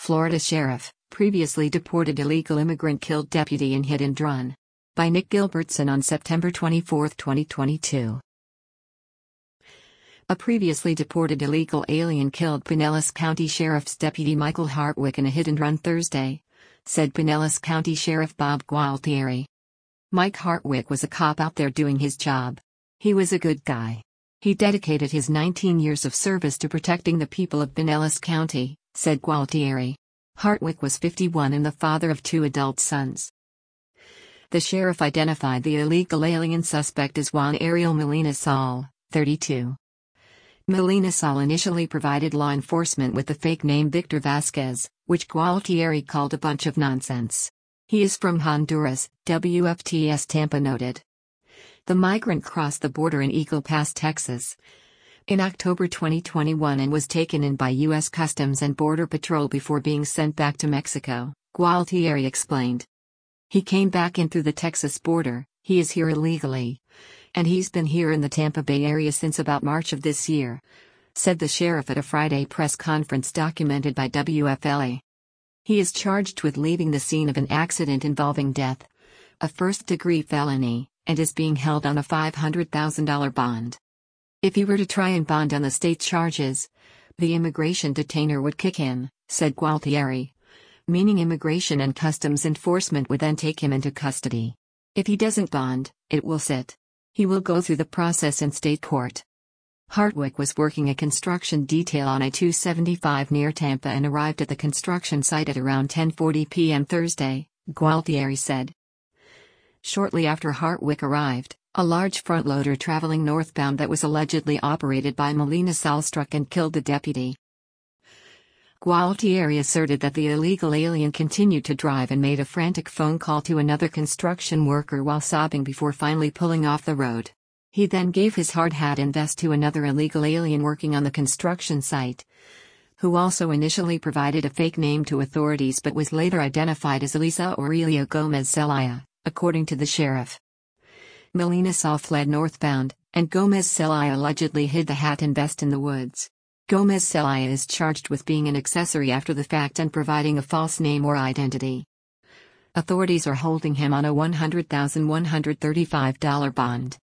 Florida Sheriff, previously deported illegal immigrant killed deputy in hit and run. By Nick Gilbertson on September 24, 2022. A previously deported illegal alien killed Pinellas County Sheriff's Deputy Michael Hartwick in a hit-and-run Thursday, said Pinellas County Sheriff Bob Gualtieri. Mike Hartwick was a cop out there doing his job. He was a good guy. He dedicated his 19 years of service to protecting the people of Pinellas County, said Gualtieri. Hartwick was 51 and the father of 2 adult sons. The sheriff identified the illegal alien suspect as Juan Ariel Molina Saul, 32. Molina Saul initially provided law enforcement with the fake name Victor Vasquez, which Gualtieri called a bunch of nonsense. He is from Honduras, WFTS Tampa noted. The migrant crossed the border in Eagle Pass, Texas, in October 2021 and was taken in by U.S. Customs and Border Patrol before being sent back to Mexico, Gualtieri explained. He came back in through the Texas border. He is here illegally. And he's been here in the Tampa Bay area since about March of this year, said the sheriff at a Friday press conference documented by WFLA. He is charged with leaving the scene of an accident involving death, a first-degree felony, and is being held on a $500,000 bond. If he were to try and bond on the state charges, the immigration detainer would kick in, said Gualtieri, meaning Immigration and Customs Enforcement would then take him into custody. If he doesn't bond, it will sit. He will go through the process in state court. Hartwick was working a construction detail on I-275 near Tampa and arrived at the construction site at around 10:40 p.m. Thursday, Gualtieri said. Shortly after Hartwick arrived, a large front loader traveling northbound that was allegedly operated by Molina Saul struck and killed the deputy. Gualtieri asserted that the illegal alien continued to drive and made a frantic phone call to another construction worker while sobbing before finally pulling off the road. He then gave his hard hat and vest to another illegal alien working on the construction site, who also initially provided a fake name to authorities but was later identified as Elisa Aurelia Gomez Zelaya, according to the sheriff. Molina Saul fled northbound, and Gomez Zelaya allegedly hid the hat and vest in the woods. Gomez Zelaya is charged with being an accessory after the fact and providing a false name or identity. Authorities are holding him on a $100,135 bond.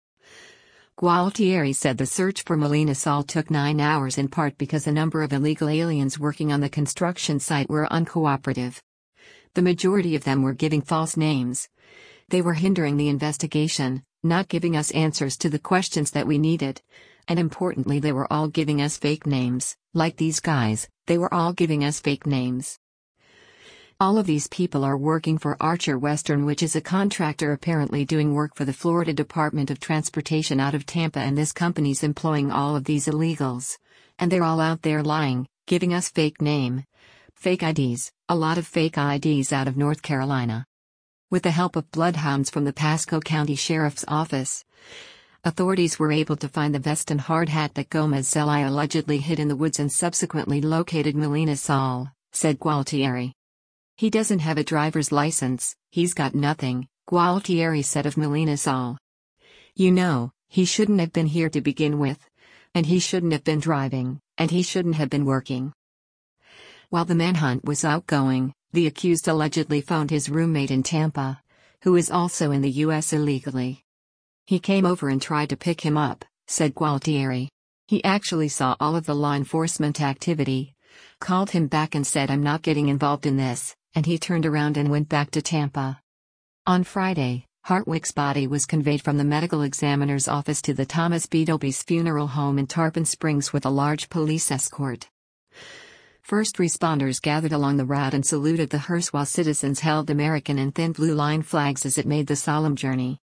Gualtieri said the search for Molina Saul took 9 hours in part because a number of illegal aliens working on the construction site were uncooperative. The majority of them were giving false names. They were hindering the investigation, not giving us answers to the questions that we needed. And importantly, they were all giving us fake names, like these guys, they were all giving us fake names. All of these people are working for Archer Western, which is a contractor apparently doing work for the Florida Department of Transportation out of Tampa, and this company's employing all of these illegals. And they're all out there lying, giving us fake name, fake IDs, a lot of fake IDs out of North Carolina. With the help of bloodhounds from the Pasco County Sheriff's Office, authorities were able to find the vest and hard hat that Gomez Zelaya allegedly hid in the woods and subsequently located Molina Saul, said Gualtieri. He doesn't have a driver's license, he's got nothing, Gualtieri said of Molina Saul. You know, he shouldn't have been here to begin with. And he shouldn't have been driving, and he shouldn't have been working. While the manhunt was outgoing, the accused allegedly phoned his roommate in Tampa, who is also in the U.S. illegally. He came over and tried to pick him up, said Gualtieri. He actually saw all of the law enforcement activity, called him back and said, "I'm not getting involved in this," and he turned around and went back to Tampa. On Friday, Hartwick's body was conveyed from the medical examiner's office to the Thomas B. Doby's funeral home in Tarpon Springs with a large police escort. First responders gathered along the route and saluted the hearse while citizens held American and thin blue line flags as it made the solemn journey.